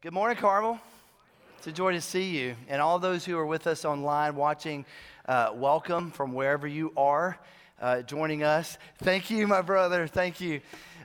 Good morning, Carmel. It's a joy to see you. And all those who are with us online watching, welcome from wherever you are joining us. Thank you, my brother. Thank you.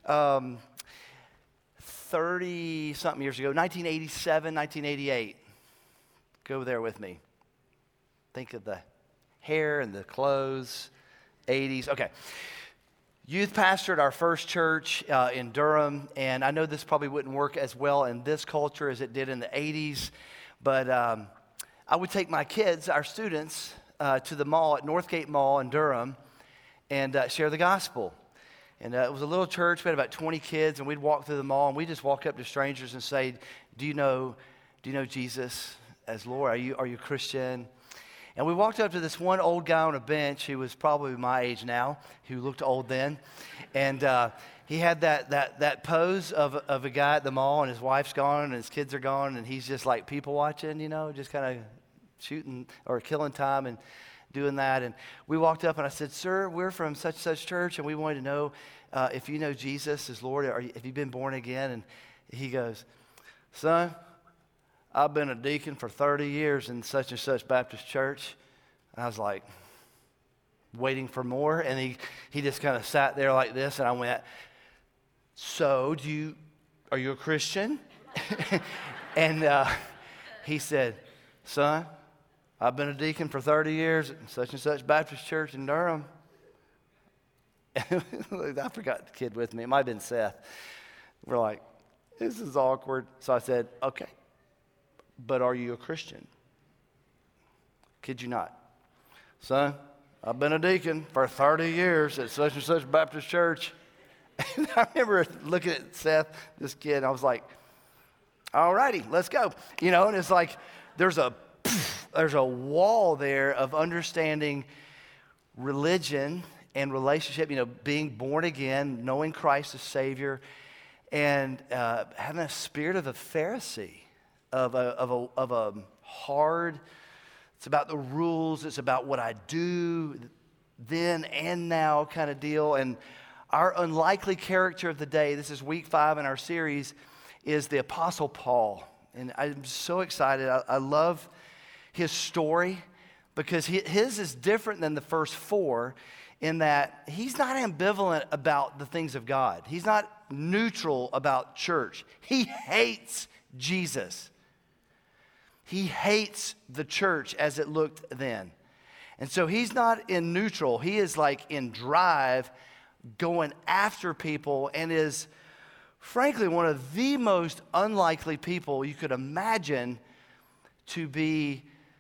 30-something years ago, 1987, 1988. Go there with me. Think of the hair and the clothes, 80s. Okay. Youth pastored our first church in Durham, and I know this probably wouldn't work as well in this culture as it did in the 80s, but I would take my kids, our students, to the mall at Northgate Mall in Durham and share the gospel. And it was a little church. We had about 20 kids, and we'd walk through the mall, and we'd just walk up to strangers and say, do you know Jesus as Lord? Are you a Christian? And we walked up to this one old guy on a bench who was probably my age now, who looked old then. And he had that pose of a guy at the mall, and his wife's gone, and his kids are gone, and he's just like people watching, just kind of shooting or killing time and doing that. And we walked up, and I said, sir, we're from such church, and we wanted to know if you know Jesus as Lord, have you been born again? And he goes, son, I've been a deacon for 30 years in such and such Baptist church. And I was like, waiting for more. And he just kind of sat there like this. And I went, so are you a Christian? And he said, son, I've been a deacon for 30 years in such and such Baptist church in Durham. I forgot the kid with me. It might have been Seth. We're like, this is awkward. So I said, okay. But are you a Christian? Kid you not. Son, I've been a deacon for 30 years at such and such Baptist church. And I remember looking at Seth, this kid, and I was like, all righty, let's go. And it's like there's a wall there of understanding religion and relationship, being born again, knowing Christ as Savior, and having a spirit of a Pharisee. Of a hard, it's about the rules, it's about what I do then and now kind of deal. And our unlikely character of the day, this is week 5 in our series, is the Apostle Paul. And I'm so excited. I love his story because his is different than the first 4 in that he's not ambivalent about the things of God. He's not neutral about church. He hates Jesus. He hates the church as it looked then. And so he's not in neutral. He is like in drive, going after people, and is frankly one of the most unlikely people you could imagine to be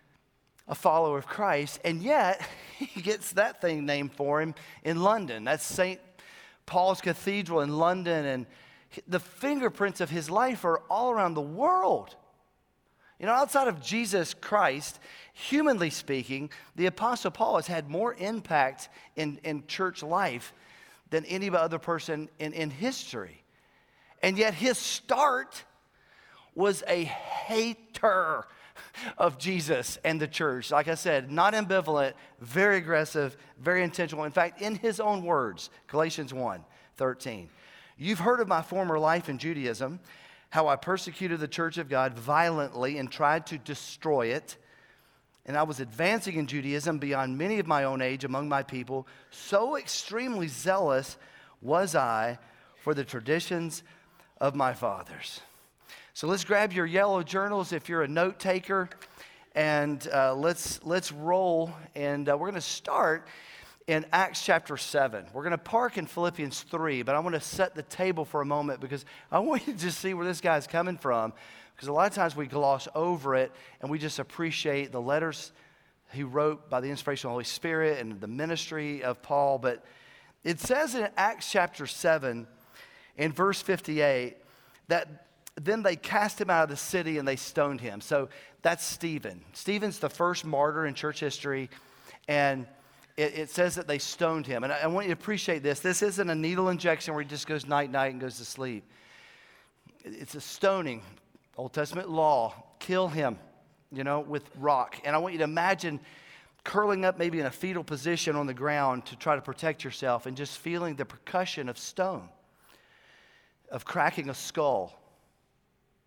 a follower of Christ. And yet he gets that thing named for him in London. That's St. Paul's Cathedral in London. And the fingerprints of his life are all around the world. Outside of Jesus Christ, humanly speaking, the Apostle Paul has had more impact in church life than any other person in history. And yet his start was a hater of Jesus and the church. Like I said, not ambivalent, very aggressive, very intentional. In fact, in his own words, Galatians 1:13, you've heard of my former life in Judaism, how I persecuted the church of God violently and tried to destroy it. And I was advancing in Judaism beyond many of my own age among my people. So extremely zealous was I for the traditions of my fathers. So let's grab your yellow journals if you're a note taker, and let's roll. And we're going to start in Acts chapter 7. We're going to park in Philippians 3, but I want to set the table for a moment because I want you to just see where this guy's coming from, because a lot of times we gloss over it and we just appreciate the letters he wrote by the inspiration of the Holy Spirit and the ministry of Paul. But it says in Acts chapter 7 in verse 58 that then they cast him out of the city and they stoned him. So that's Stephen. Stephen's the first martyr in church history, and it says that they stoned him. And I want you to appreciate this. This isn't a needle injection where he just goes night-night and goes to sleep. It's a stoning. Old Testament law. Kill him, with rock. And I want you to imagine curling up maybe in a fetal position on the ground to try to protect yourself and just feeling the percussion of stone, of cracking a skull,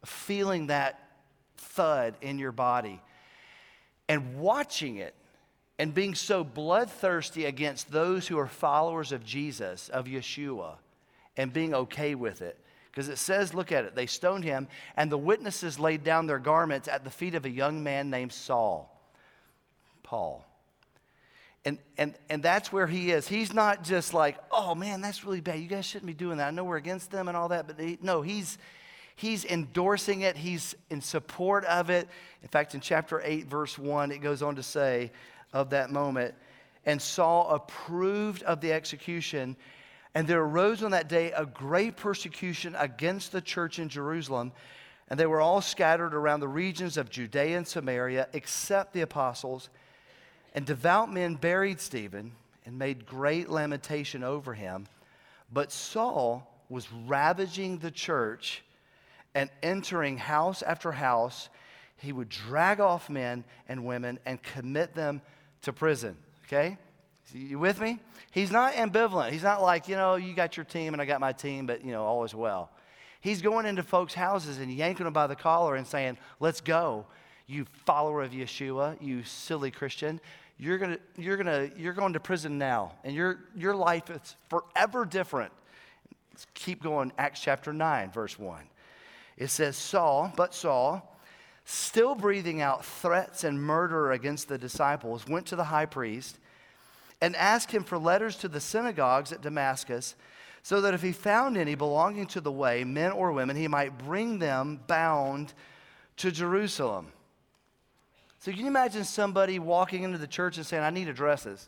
feeling that thud in your body and watching it and being so bloodthirsty against those who are followers of Jesus, of Yeshua, and being okay with it. Because it says, look at it, they stoned him, and the witnesses laid down their garments at the feet of a young man named Paul. And that's where he is. He's not just like, oh man, that's really bad. You guys shouldn't be doing that. I know we're against them and all that, but he's endorsing it. He's in support of it. In fact, in chapter 8, verse 1, it goes on to say of that moment, and Saul approved of the execution, and there arose on that day a great persecution against the church in Jerusalem, and they were all scattered around the regions of Judea and Samaria, except the apostles. And devout men buried Stephen and made great lamentation over him. But Saul was ravaging the church and entering house after house. He would drag off men and women and commit them to prison. Okay? You with me? He's not ambivalent. He's not like, you got your team and I got my team, but, all is well. He's going into folks' houses and yanking them by the collar and saying, let's go, you follower of Yeshua, you silly Christian. You're going to prison now, and your life is forever different. Let's keep going. Acts chapter 9, verse 1. It says, Saul, still breathing out threats and murder against the disciples, went to the high priest and asked him for letters to the synagogues at Damascus, so that if he found any belonging to the way, men or women, he might bring them bound to Jerusalem. So can you imagine somebody walking into the church and saying, I need addresses.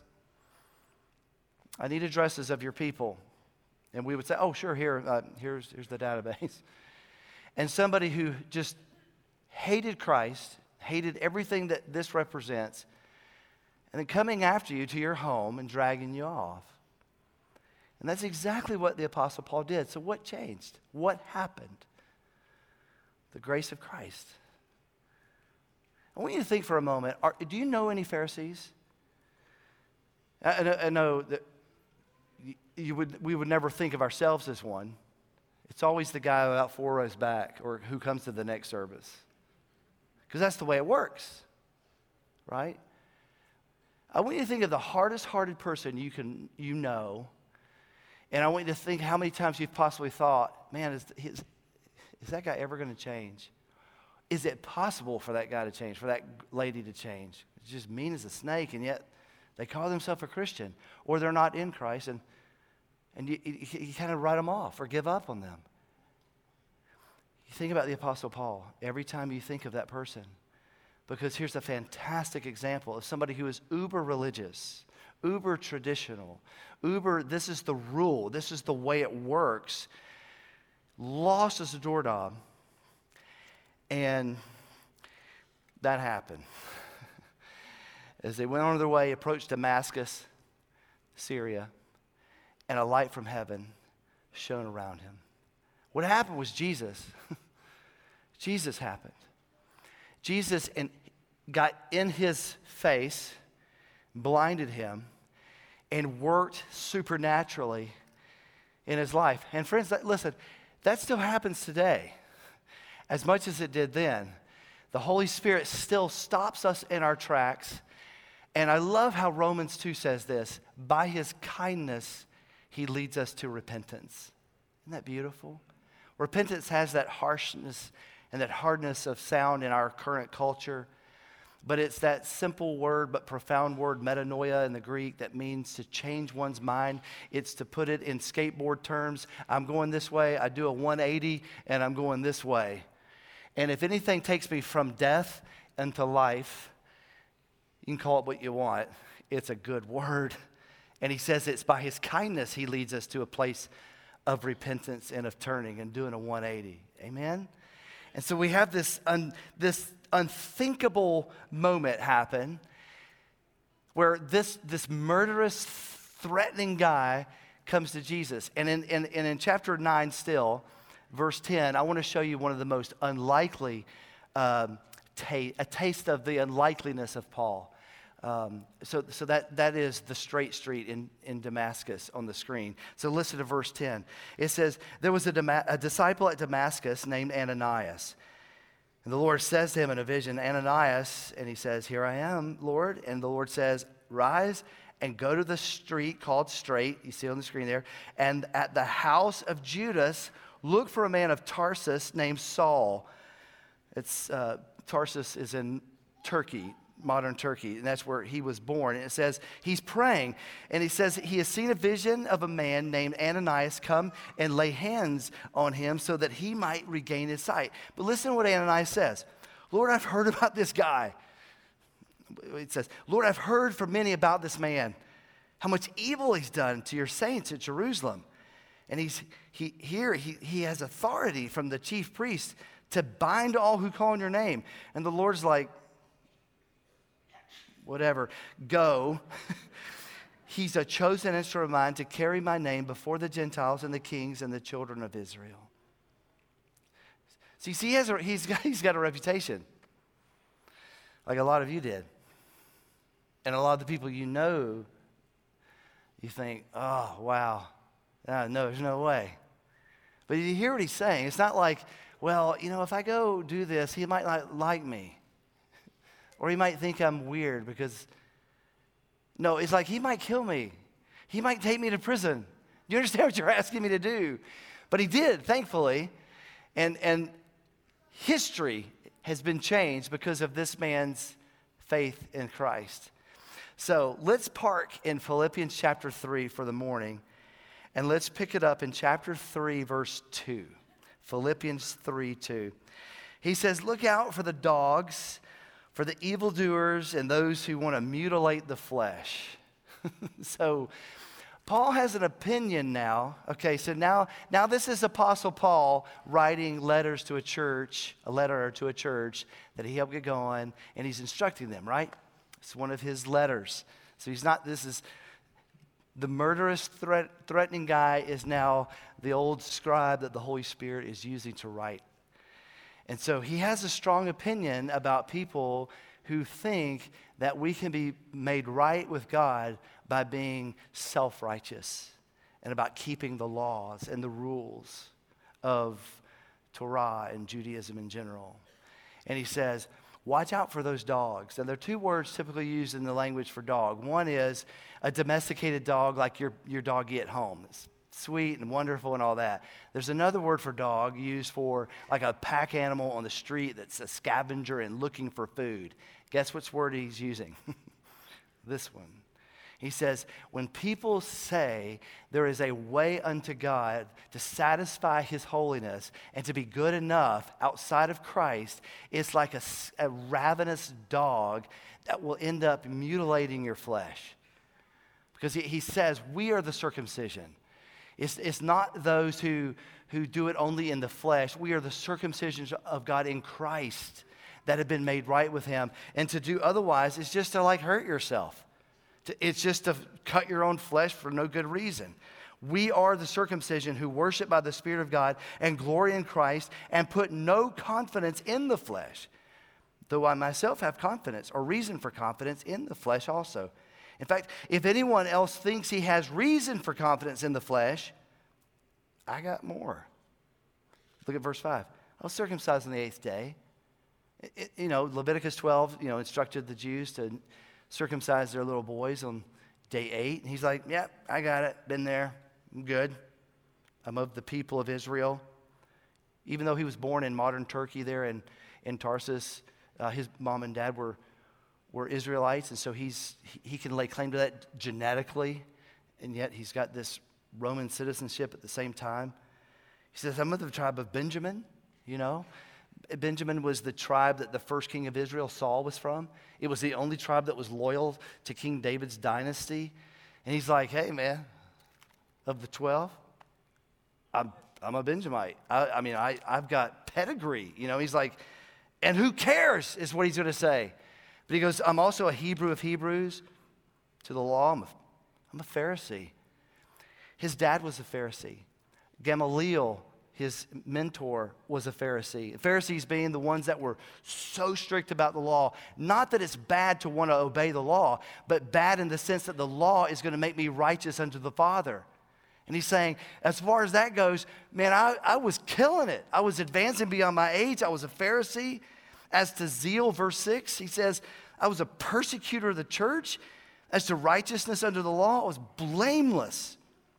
I need addresses of your people. And we would say, oh, sure, here's the database. And somebody who just hated Christ, hated everything that this represents, and then coming after you to your home and dragging you off. And that's exactly what the Apostle Paul did. So what changed? What happened? The grace of Christ. I want you to think for a moment, do you know any Pharisees? I know that we would never think of ourselves as one. It's always the guy about 4 rows back or who comes to the next service. Because that's the way it works, right? I want you to think of the hardest-hearted person you know, and I want you to think how many times you've possibly thought, man, is that guy ever going to change? Is it possible for that guy to change, for that lady to change? It's just mean as a snake, and yet they call themselves a Christian, or they're not in Christ, and you kind of write them off or give up on them. You think about the Apostle Paul every time you think of that person, because here's a fantastic example of somebody who is uber religious, uber traditional, this is the rule, this is the way it works, lost as a doorknob. And that happened. As they went on their way, approached Damascus, Syria, and a light from heaven shone around him. What happened was Jesus. Jesus happened. Jesus got in his face, blinded him, and worked supernaturally in his life. And friends, listen, that still happens today. As much as it did then, the Holy Spirit still stops us in our tracks. And I love how Romans 2 says this, by his kindness, he leads us to repentance. Isn't that beautiful? Repentance has that harshness and that hardness of sound in our current culture, but it's that simple word but profound word, metanoia in the Greek, that means to change one's mind. It's to put it in skateboard terms. I'm going this way, I do a 180, and I'm going this way. And if anything takes me from death into life, you can call it what you want, it's a good word. And he says it's by his kindness he leads us to a place of repentance and of turning and doing a 180. Amen? And so we have this unthinkable moment happen where this murderous, threatening guy comes to Jesus. And in chapter 9 still, verse 10, I want to show you one of the most unlikely, a taste of the unlikeliness of Paul. So that is the straight street in Damascus on the screen. So listen to verse 10. It says, there was a disciple at Damascus named Ananias. And the Lord says to him in a vision, Ananias, and he says, here I am, Lord. And the Lord says, rise and go to the street called Straight. You see on the screen there. And at the house of Judas, look for a man of Tarsus named Saul. Tarsus is in Turkey, modern Turkey, and that's where he was born. And it says he's praying, and he says he has seen a vision of a man named Ananias come and lay hands on him so that he might regain his sight. But listen to what Ananias says. Lord, I've heard about this guy. It says, Lord, I've heard from many about this man, how much evil he's done to your saints at Jerusalem. And he has authority from the chief priest to bind all who call on your name. And the Lord's like, whatever, go. He's a chosen instrument of mine to carry my name before the Gentiles and the kings and the children of Israel. See, he's got a reputation, like a lot of you did. And a lot of the people you know, you think, oh, wow, no, there's no way. But you hear what he's saying. It's not like, well, if I go do this, he might not like me. Or he might think I'm weird because, no, it's like he might kill me. He might take me to prison. You understand what you're asking me to do? But he did, thankfully. And history has been changed because of this man's faith in Christ. So let's park in Philippians chapter 3 for the morning. And let's pick it up in chapter 3, verse 2. Philippians 3:2. He says, look out for the dogs, for the evildoers, and those who want to mutilate the flesh. So Paul has an opinion now. Okay, so now this is Apostle Paul writing letters to a church, a letter to a church that he helped get going, and he's instructing them, right? It's one of his letters. So this is the murderous, threatening guy is now the old scribe that the Holy Spirit is using to write. And so he has a strong opinion about people who think that we can be made right with God by being self-righteous and about keeping the laws and the rules of Torah and Judaism in general. And he says, watch out for those dogs. And there are two words typically used in the language for dog. One is a domesticated dog like your doggy at home. It's sweet and wonderful and all that. There's another word for dog used for like a pack animal on the street that's a scavenger and looking for food. Guess which word he's using? This one. He says, when people say there is a way unto God to satisfy his holiness and to be good enough outside of Christ, it's like a ravenous dog that will end up mutilating your flesh. Because he says, we are the circumcision. It's not those who do it only in the flesh. We are the circumcision of God in Christ that have been made right with him. And to do otherwise is just to hurt yourself. It's just to cut your own flesh for no good reason. We are the circumcision who worship by the Spirit of God and glory in Christ and put no confidence in the flesh, though I myself have confidence or reason for confidence in the flesh also. In fact, if anyone else thinks he has reason for confidence in the flesh, I got more. Look at verse 5. I was circumcised on the 8th day. Leviticus 12, instructed the Jews to circumcise their little boys on day 8. And he's like, yep, I got it. Been there. I'm good. I'm of the people of Israel. Even though he was born in modern Turkey there in Tarsus, his mom and dad were Israelites. And so he can lay claim to that genetically. And yet he's got this Roman citizenship at the same time. He says, I'm of the tribe of Benjamin, Benjamin was the tribe that the first king of Israel, Saul, was from. It was the only tribe that was loyal to King David's dynasty. And he's like, hey, man, of the 12, I'm a Benjamite. I've got pedigree. He's like, and who cares is what he's going to say. But he goes, I'm also a Hebrew of Hebrews. To the law, I'm a Pharisee. His dad was a Pharisee. Gamaliel, his mentor, was a Pharisee. Pharisees being the ones that were so strict about the law. Not that it's bad to want to obey the law, but bad in the sense that the law is going to make me righteous unto the Father. And he's saying, as far as that goes, man, I was killing it. I was advancing beyond my age. I was a Pharisee. As to zeal, verse 6, he says, I was a persecutor of the church. As to righteousness under the law, I was blameless.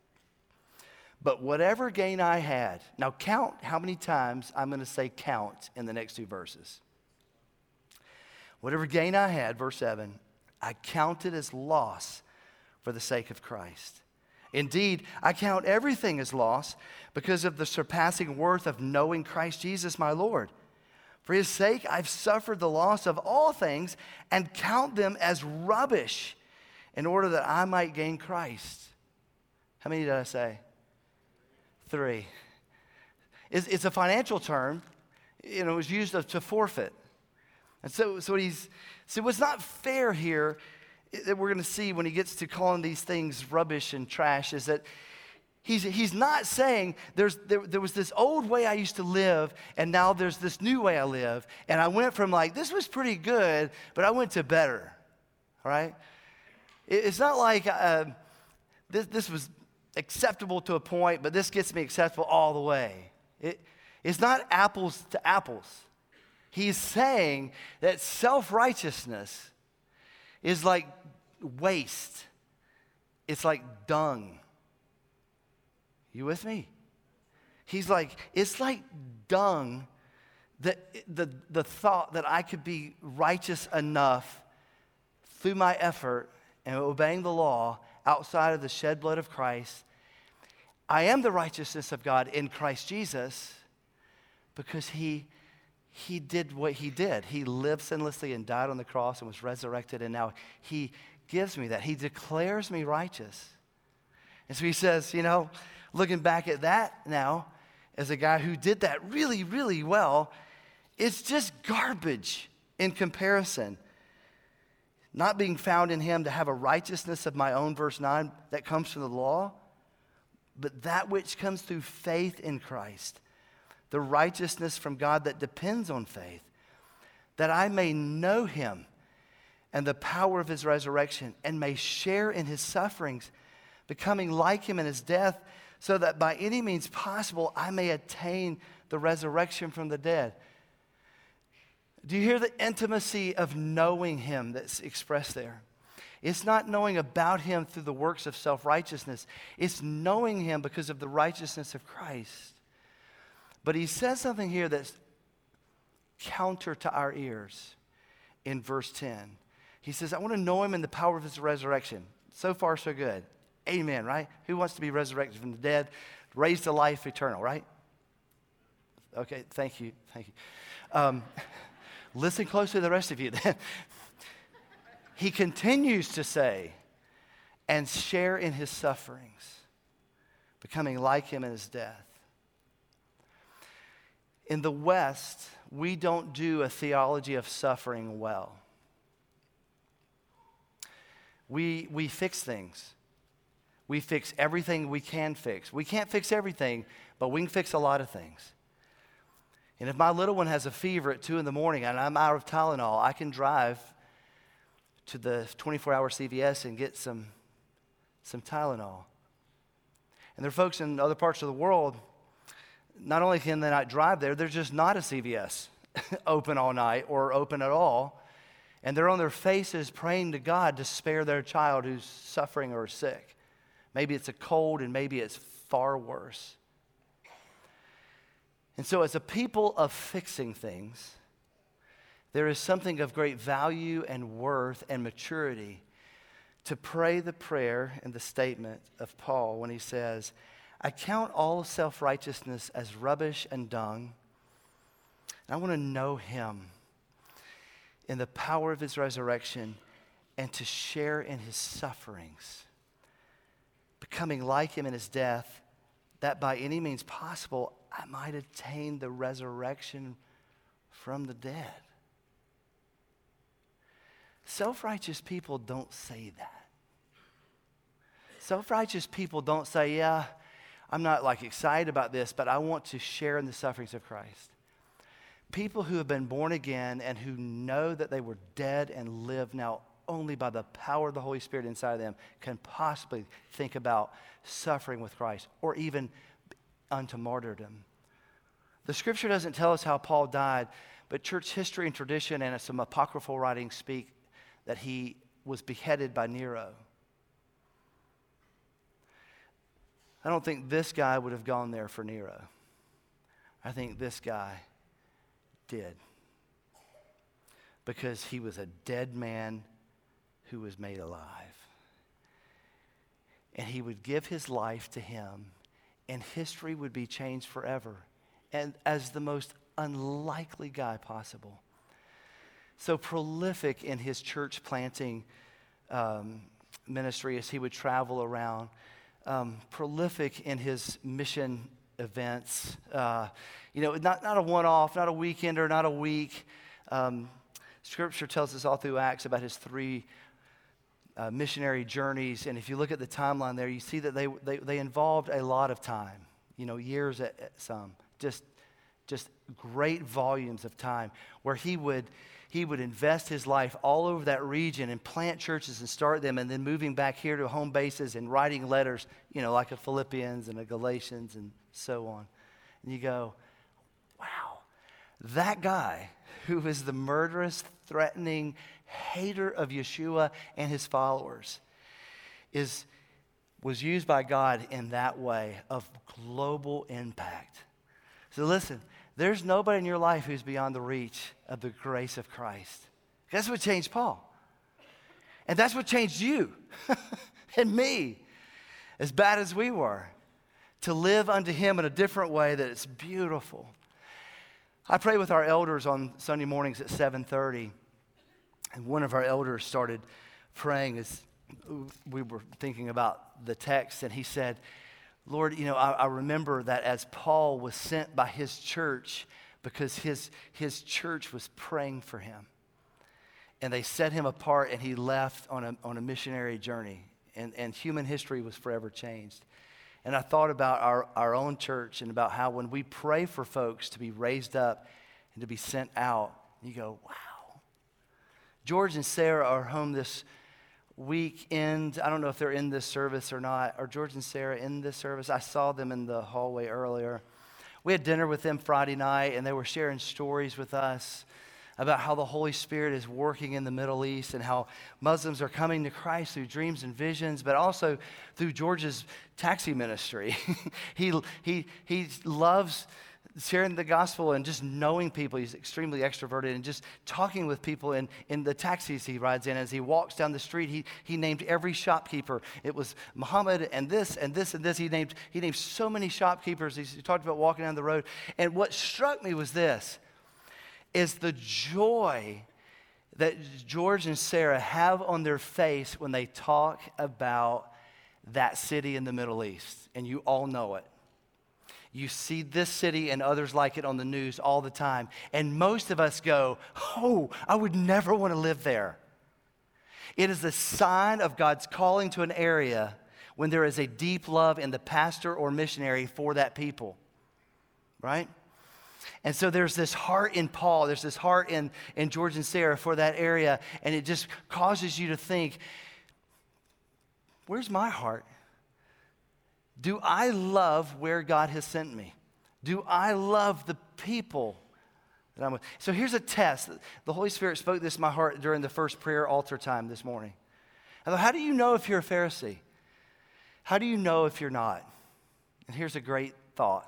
But whatever gain I had, now count how many times I'm going to say count in the next two verses. Whatever gain I had, verse 7, I counted as loss for the sake of Christ. Indeed, I count everything as loss because of the surpassing worth of knowing Christ Jesus my Lord. For his sake, I've suffered the loss of all things and count them as rubbish in order that I might gain Christ. How many did I say? 3. It's a financial term. It was used to forfeit. And so what's not fair here that we're going to see when he gets to calling these things rubbish and trash is that he's not saying there was this old way I used to live and now there's this new way I live. And I went from like, this was pretty good, but I went to better, all right? It's not like this was acceptable to a point, but this gets me acceptable all the way. It's not apples to apples. He's saying that self-righteousness is like waste. It's like dung. You with me? He's like, it's like dung, that the thought that I could be righteous enough through my effort and obeying the law outside of the shed blood of Christ. I am the righteousness of God in Christ Jesus because he did what he did. He lived sinlessly and died on the cross and was resurrected, and now he gives me that. He declares me righteous. And so he says, looking back at that now, as a guy who did that really, really well, it's just garbage in comparison. Not being found in him to have a righteousness of my own, verse 9, that comes from the law, but that which comes through faith in Christ, the righteousness from God that depends on faith, that I may know him and the power of his resurrection and may share in his sufferings, becoming like him in his death, so that by any means possible I may attain the resurrection from the dead. Do you hear the intimacy of knowing him that's expressed there? It's not knowing about him through the works of self-righteousness. It's knowing him because of the righteousness of Christ. But he says something here that's counter to our ears in verse 10. He says, I want to know him in the power of his resurrection. So far, so good. Amen, right? Who wants to be resurrected from the dead, raised to life eternal, right? Okay, thank you. Listen closely to the rest of you then. He continues to say, and share in his sufferings, becoming like him in his death. In the West, we don't do a theology of suffering well. We fix things. We fix everything we can fix. We can't fix everything, but we can fix a lot of things. And if my little one has a fever at 2 in the morning and I'm out of Tylenol, I can drive to the 24-hour CVS and get some Tylenol. And there are folks in other parts of the world, not only can they not drive there, there's just not a CVS open all night or open at all. And they're on their faces praying to God to spare their child who's suffering or sick. Maybe it's a cold and maybe it's far worse. And so as a people of fixing things, there is something of great value and worth and maturity to pray the prayer and the statement of Paul when he says, I count all self-righteousness as rubbish and dung. And I want to know him in the power of his resurrection and to share in his sufferings, becoming like him in his death, that by any means possible I might attain the resurrection from the dead. Self-righteous people don't say that. Self-righteous people don't say, yeah, I'm not like excited about this, but I want to share in the sufferings of Christ. People who have been born again and who know that they were dead and live now only by the power of the Holy Spirit inside of them can possibly think about suffering with Christ or even unto martyrdom. The scripture doesn't tell us how Paul died, but church history and tradition and some apocryphal writings speak that he was beheaded by Nero. I don't think this guy would have gone there for Nero. I think this guy did. Because he was a dead man who was made alive. And he would give his life to him, and history would be changed forever. And as the most unlikely guy possible. So prolific in his church planting ministry as he would travel around. Prolific in his mission events. Not a one-off, not a weekender, not a week. Scripture tells us all through Acts about his 3 missionary journeys. And if you look at the timeline there, you see that they involved a lot of time. Years at some. Just great volumes of time where he would invest his life all over that region and plant churches and start them, and then moving back here to home bases and writing letters, like a Philippians and a Galatians and so on. And you go, wow, that guy who is the murderous, threatening hater of Yeshua and his followers was used by God in that way of global impact. So listen, there's nobody in your life who's beyond the reach of the grace of Christ. That's what changed Paul. And that's what changed you and me, as bad as we were, to live unto him in a different way that is beautiful. I pray with our elders on Sunday mornings at 7:30, and one of our elders started praying as we were thinking about the text, and he said, Lord, I remember that as Paul was sent by his church because his church was praying for him. And they set him apart and he left on a missionary journey. And human history was forever changed. And I thought about our own church and about how when we pray for folks to be raised up and to be sent out, you go, wow. George and Sarah are home this weekend. I don't know if they're in this service or not. Are George and Sarah in this service? I saw them in the hallway earlier. We had dinner with them Friday night, and they were sharing stories with us about how the Holy Spirit is working in the Middle East and how Muslims are coming to Christ through dreams and visions, but also through George's taxi ministry. He loves sharing the gospel and just knowing people. He's extremely extroverted, and just talking with people in the taxis he rides in. As he walks down the street, he named every shopkeeper. It was Muhammad and this and this and this. He named so many shopkeepers. He talked about walking down the road. And what struck me was this, is the joy that George and Sarah have on their face when they talk about that city in the Middle East. And you all know it. You see this city and others like it on the news all the time. And most of us go, oh, I would never want to live there. It is a sign of God's calling to an area when there is a deep love in the pastor or missionary for that people, right? And so there's this heart in Paul, there's this heart in George and Sarah for that area, and it just causes you to think, where's my heart? Do I love where God has sent me? Do I love the people that I'm with? So here's a test. The Holy Spirit spoke this in my heart during the first prayer altar time this morning. I thought, how do you know if you're a Pharisee? How do you know if you're not? And here's a great thought.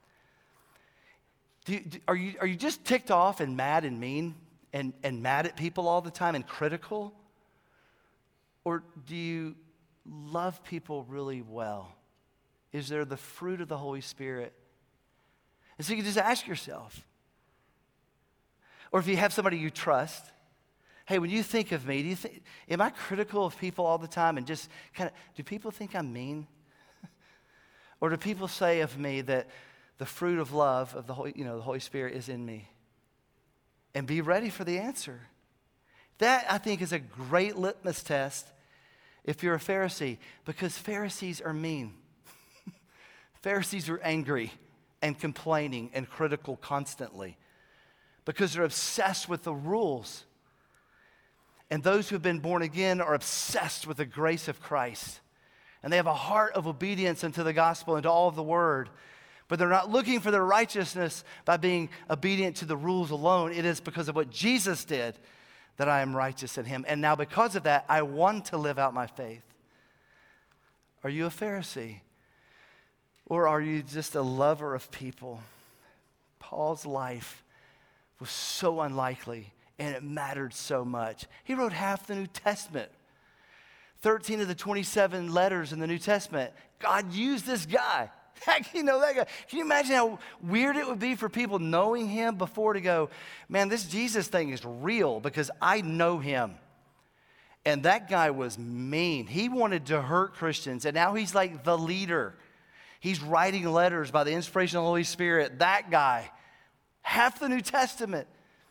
Are you just ticked off and mad and mean and mad at people all the time and critical? Or do you love people really well? Is there the fruit of the Holy Spirit? And so you can just ask yourself. Or if you have somebody you trust, hey, when you think of me, am I critical of people all the time and just do people think I'm mean? Or do people say of me that the fruit of love of the Holy Spirit is in me? And be ready for the answer. That, I think, is a great litmus test if you're a Pharisee, because Pharisees are mean. Pharisees are angry and complaining and critical constantly because they're obsessed with the rules. And those who have been born again are obsessed with the grace of Christ. And they have a heart of obedience unto the gospel and to all of the word. But they're not looking for their righteousness by being obedient to the rules alone. It is because of what Jesus did that I am righteous in him. And now because of that, I want to live out my faith. Are you a Pharisee? Or are you just a lover of people? Paul's life was so unlikely, and it mattered so much. He wrote half the New Testament. 13 of the 27 letters in the New Testament. God used this guy. Heck, you know that guy. Can you imagine how weird it would be for people knowing him before to go, man, this Jesus thing is real because I know him. And that guy was mean. He wanted to hurt Christians, and now he's like the leader. He's writing letters by the inspiration of the Holy Spirit. That guy. Half the New Testament.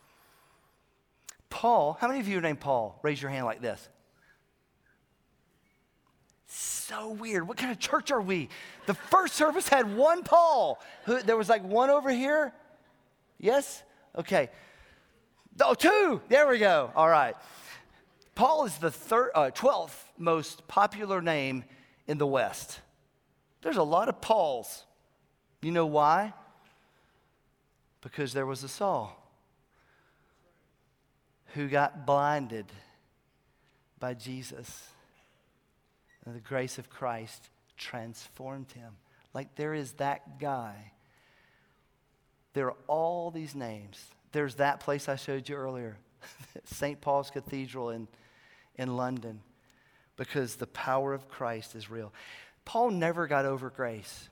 Paul, how many of you are named Paul? Raise your hand like this. So weird. What kind of church are we? The first service had one Paul. There was like one over here. Yes? Okay. Oh, two. There we go. All right. Paul is the 12th most popular name in the West. There's a lot of Pauls. You know why? Because there was a Saul who got blinded by Jesus. And the grace of Christ transformed him. Like there is that guy. There are all these names. There's that place I showed you earlier, St. Paul's Cathedral in London, because the power of Christ is real. Paul never got over grace.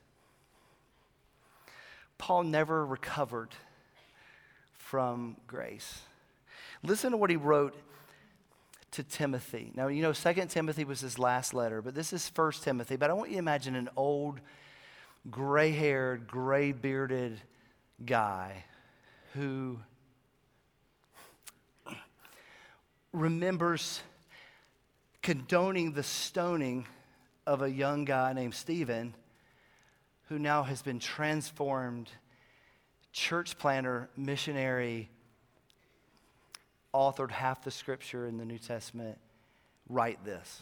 Paul never recovered from grace. Listen to what he wrote to Timothy. Now, you know, 2 Timothy was his last letter, but this is 1 Timothy. But I want you to imagine an old, gray-haired, gray-bearded guy who remembers condoning the stoning of a young guy named Stephen, who now has been transformed, church planter, missionary, authored half the scripture in the New Testament. Write this.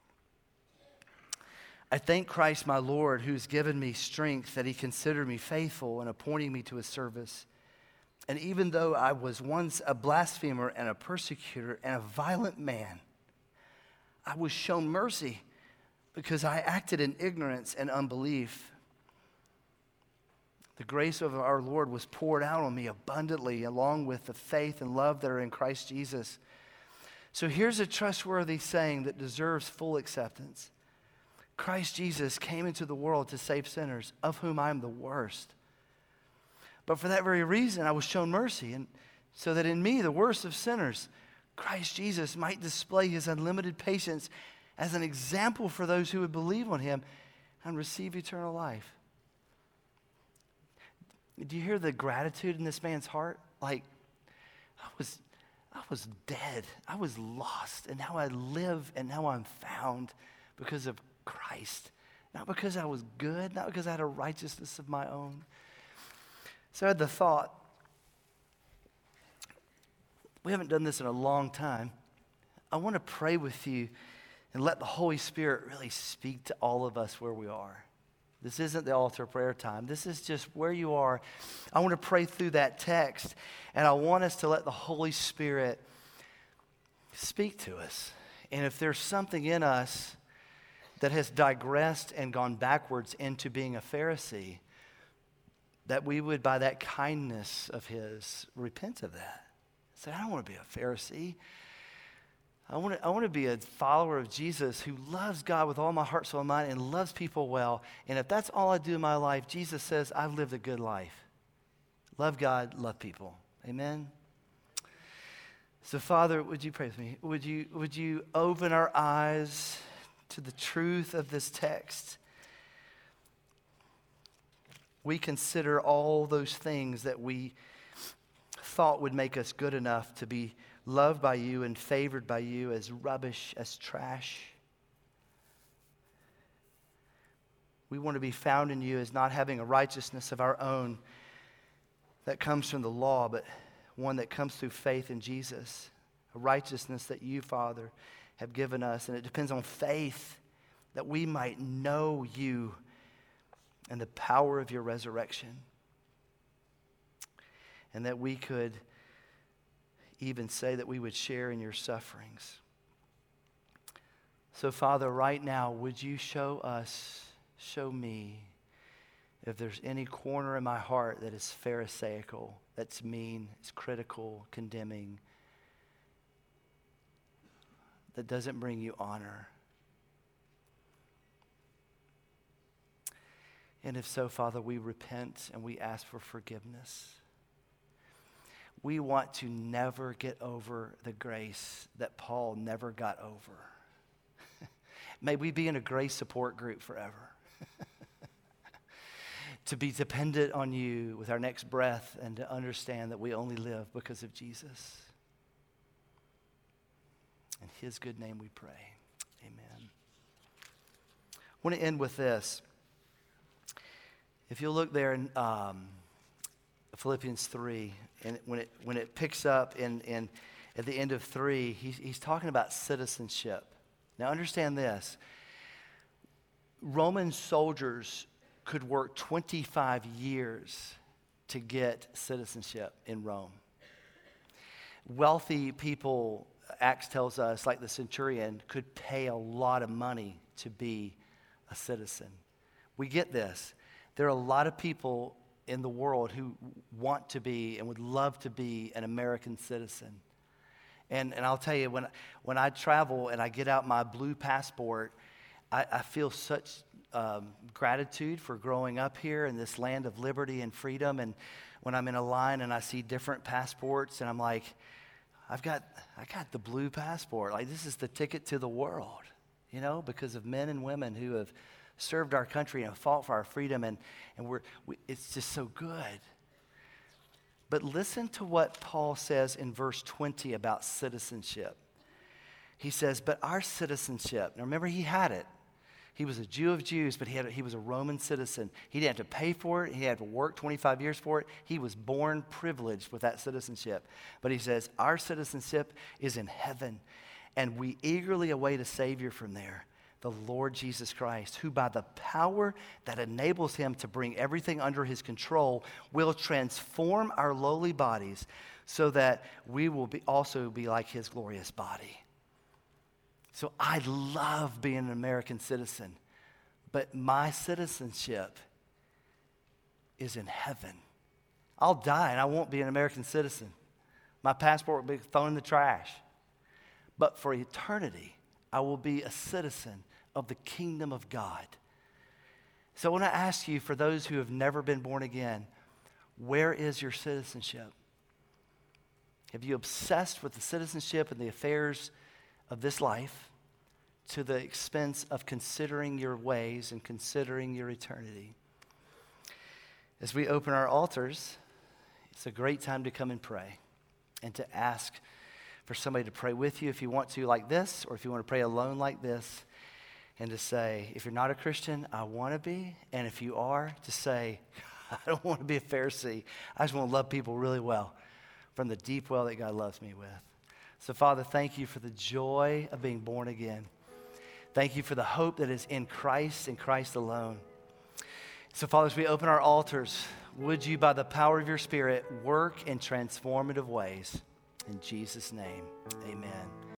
I thank Christ my Lord, who's given me strength, that he considered me faithful in appointing me to his service. And even though I was once a blasphemer and a persecutor and a violent man, I was shown mercy because I acted in ignorance and unbelief. The grace of our Lord was poured out on me abundantly, along with the faith and love that are in Christ Jesus. So here's a trustworthy saying that deserves full acceptance. Christ Jesus came into the world to save sinners, of whom I am the worst. But for that very reason, I was shown mercy, and so that in me, the worst of sinners, Christ Jesus might display his unlimited patience as an example for those who would believe on him and receive eternal life. Do you hear the gratitude in this man's heart? Like, I was dead. I was lost, and now I live, and now I'm found because of Christ. Not because I was good, not because I had a righteousness of my own. So I had the thought, we haven't done this in a long time. I want to pray with you and let the Holy Spirit really speak to all of us where we are. This isn't the altar prayer time. This is just where you are. I want to pray through that text, and I want us to let the Holy Spirit speak to us. And if there's something in us that has digressed and gone backwards into being a Pharisee, that we would, by that kindness of his, repent of that. Say, I don't want to be a Pharisee. I want to be a follower of Jesus who loves God with all my heart, soul, and mind, and loves people well. And if that's all I do in my life, Jesus says, I've lived a good life. Love God, love people. Amen? So, Father, would you pray with me? Would you open our eyes to the truth of this text? We consider all those things that we thought would make us good enough to be loved by you and favored by you as rubbish, as trash. We want to be found in you as not having a righteousness of our own that comes from the law, but one that comes through faith in Jesus. a righteousness that you, Father, have given us. And it depends on faith that we might know you and the power of your resurrection. And that we could even say that we would share in your sufferings. So, Father, right now, would you show me, if there's any corner in my heart that is pharisaical, that's mean, it's critical, condemning, that doesn't bring you honor. And if so, Father, we repent and we ask for forgiveness. We want to never get over the grace that Paul never got over. May we be in a grace support group forever. To be dependent on you with our next breath and to understand that we only live because of Jesus. In his good name we pray. Amen. I want to end with this. If you'll look there in Philippians 3, and when it picks up in at the end of 3, he's talking about citizenship. Now understand this. Roman soldiers could work 25 years to get citizenship in Rome. Wealthy people, Acts tells us, like the centurion, could pay a lot of money to be a citizen. We get this. There are a lot of people in the world who want to be and would love to be an American citizen. And I'll tell you, when I travel and I get out my blue passport, I feel such gratitude for growing up here in this land of liberty and freedom. And when I'm in a line and I see different passports and I'm like, I got the blue passport. Like, this is the ticket to the world, you know, because of men and women who have served our country and fought for our freedom, and it's just so good. But listen to what Paul says in verse 20 about citizenship. He says, but our citizenship, now remember, he had it. He was a Jew of Jews, but he was a Roman citizen. He didn't have to pay for it. He had to work 25 years for it. He was born privileged with that citizenship. But he says, our citizenship is in heaven, and we eagerly await a Savior from there, the Lord Jesus Christ, who by the power that enables him to bring everything under his control will transform our lowly bodies so that we will also be like his glorious body. So I love being an American citizen, but my citizenship is in heaven. I'll die and I won't be an American citizen. My passport will be thrown in the trash. But for eternity, I will be a citizen of the kingdom of God. So I want to ask you, for those who have never been born again, where is your citizenship? Have you obsessed with the citizenship and the affairs of this life to the expense of considering your ways and considering your eternity? As we open our altars, it's a great time to come and pray and to ask for somebody to pray with you if you want to, like this, or if you want to pray alone like this, and to say, if you're not a Christian, I want to be. And if you are, to say, I don't want to be a Pharisee. I just want to love people really well from the deep well that God loves me with. So, Father, thank you for the joy of being born again. Thank you for the hope that is in Christ and Christ alone. So, Father, as we open our altars, would you, by the power of your Spirit, work in transformative ways? In Jesus' name, amen.